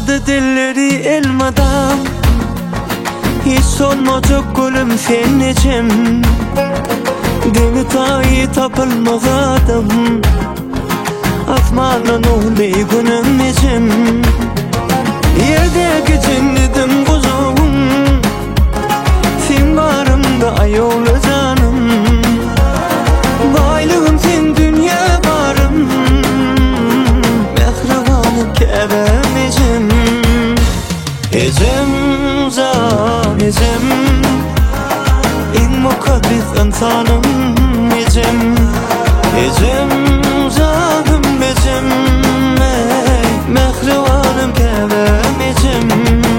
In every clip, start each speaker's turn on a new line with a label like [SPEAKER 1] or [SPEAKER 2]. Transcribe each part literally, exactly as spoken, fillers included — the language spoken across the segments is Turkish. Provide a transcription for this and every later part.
[SPEAKER 1] Açıldı dilleri elmadan, hiç solmayacak gülüm sen necem. Deni tayı tapılmagadım, asmanın oğlu günüm necem. Yerdeki cennetim kuzum, sen barımda ayolu canım. Baylığım sen dünya barım, mehribanım kebem ecem. Ecem zan ecem, en mukaddes insanım ecem. Ecem canım ecem, mehribanım kebem ecem.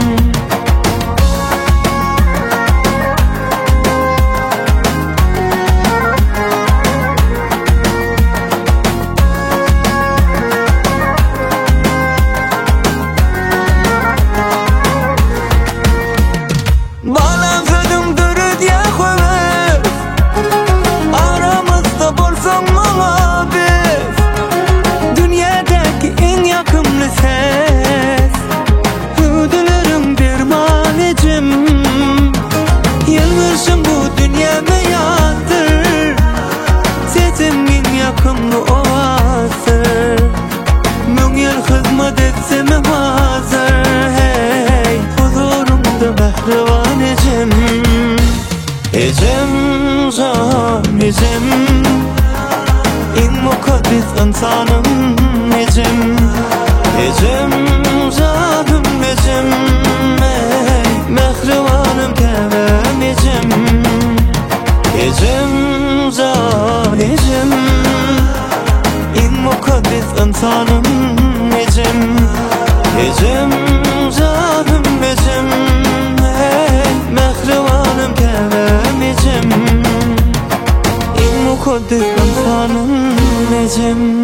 [SPEAKER 1] Ecem can ecem, en mukaddes insanım ecem. Ecem canım ecem, mehribanım kebem ecem. Ecem can ecem, en mukaddes insanım ecem. Ecem canım ecem, mehribanım kebem ecem. En mukaddes insanım ecem.